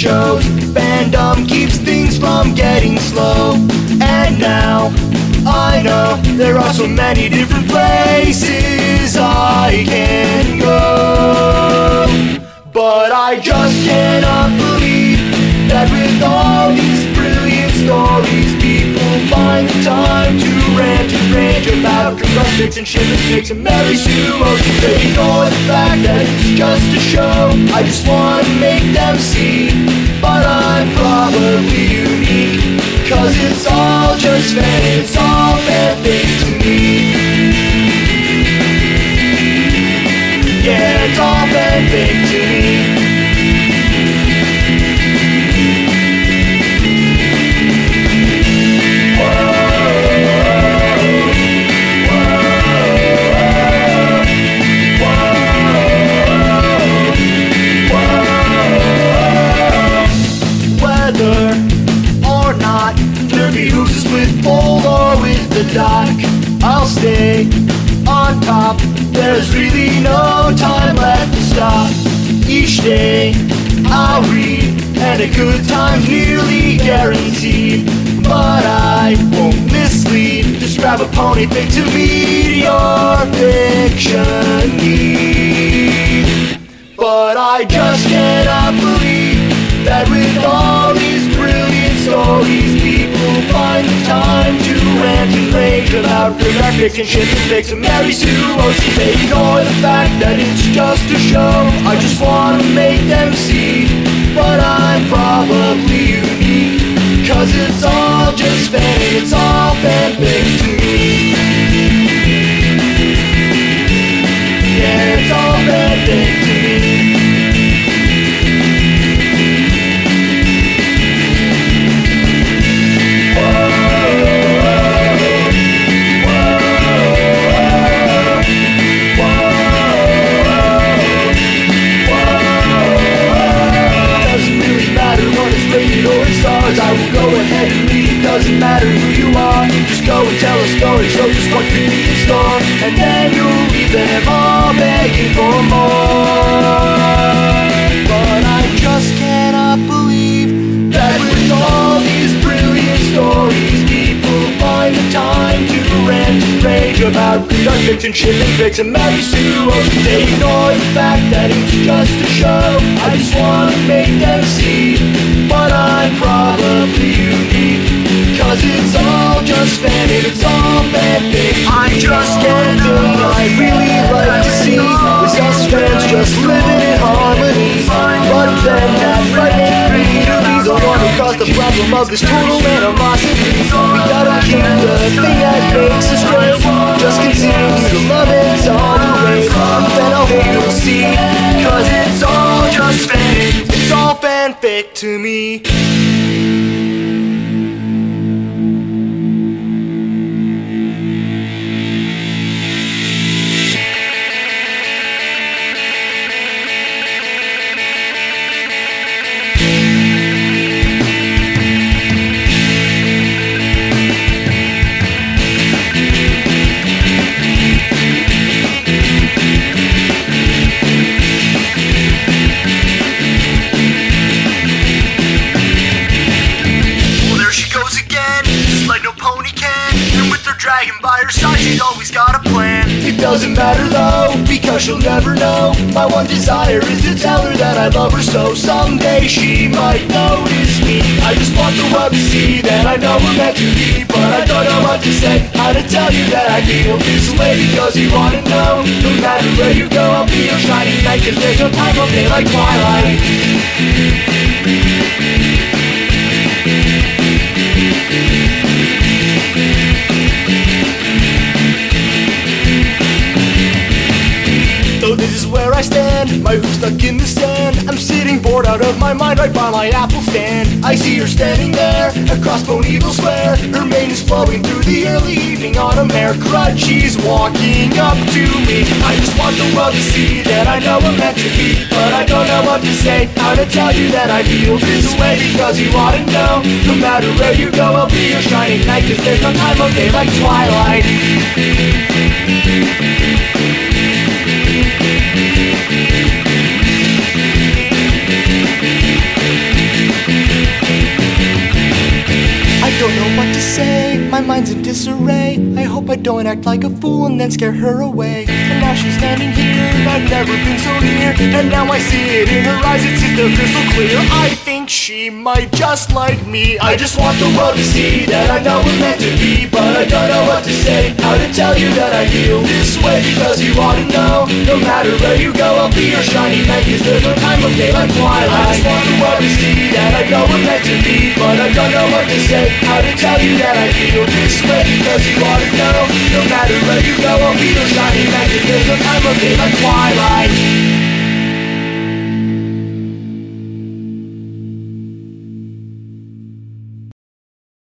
shows. Fandom keeps things from getting slow. And now I know there are so many different places I can go, but I just cannot believe that with all these brilliant stories, people find the time to rant and rage about crush and shit and pigs and Mary Sue. They ignore the fact that it's just a show. I just want to make them see, but I'm probably unique, 'cause it's all just fan, it's all fan-fic to me. Yeah, it's all fan-fic to me. I'll stay on top. There's really no time left to stop. Each day I'll read, and a good time's nearly guaranteed. But I won't mislead. Just grab a pony pick to meet your fiction need. But I just cannot believe that with all these brilliant stories, people find the time to rant and rage about graphics and shit and pics and Mary Sue. They ignore the fact that it's just a show. I just want to make them see, but I'm probably unique, 'cause it's all just fan, it's all fanfic to me. Yeah, it's all fanfic to me. I will go ahead and read, doesn't matter who you are. Just go and tell a story, show just what could be in store, and then you'll leave them all begging for more. But I just cannot believe that with all these brilliant stories, people find the time to rant and rage about fiction, shit and pics and Mary Sue. They ignore the fact that it's just a show. I just want to make them see, but I'm probably unique, 'cause it's all just fan, it's all fanfic. I just can't think I really like to see is us fans just living in harmony. But then that frightening greed is the one who caused the problem of this total animosity. We gotta keep the thing that makes us great, just continue to love it, tolerate, then I'll hope you'll see, 'cause it's all just fan, it's all fanfic to me. Dragon by her side, she's always got a plan. It doesn't matter though, because she'll never know. My one desire is to tell her that I love her so someday she might notice me. I just want the world to see that I know we're meant to be, but I don't know what to say, how to tell you that I feel this way, because you wanna know. No matter where you go, I'll be your shining light, 'cause there's no time of day like twilight. This is where I stand, my hoof's stuck in the sand. I'm sitting bored out of my mind right by my apple stand. I see her standing there across Bonneville Square. Her mane is flowing through the early evening on a mare crutch. She's walking up to me. I just want the world to see that I know I'm meant to be, but I don't know what to say, how to tell you that I feel this way, because you ought to know. No matter where you go, I'll be your shining light, 'cause there's no time of day like twilight. don't know what to say, my mind's in disarray. I hope I don't act like a fool and then scare her away. And now she's standing here, I've never been so near. And now I see it in her eyes, it's so crystal clear. I think she might just like me. I just want the world to see that I know we're meant to be, but I don't know what to say, how to tell you that I feel this way. Because you ought to know, no matter where you go, I'll be your shiny knight. Cause there's no time of day like twilight. I just want the world to see that I know we're meant to be, but I don't know what to say, how to tell you that I feel this way. Because you ought to know, no matter where you go, I'll be your shiny knight. Cause there's no time of day like twilight.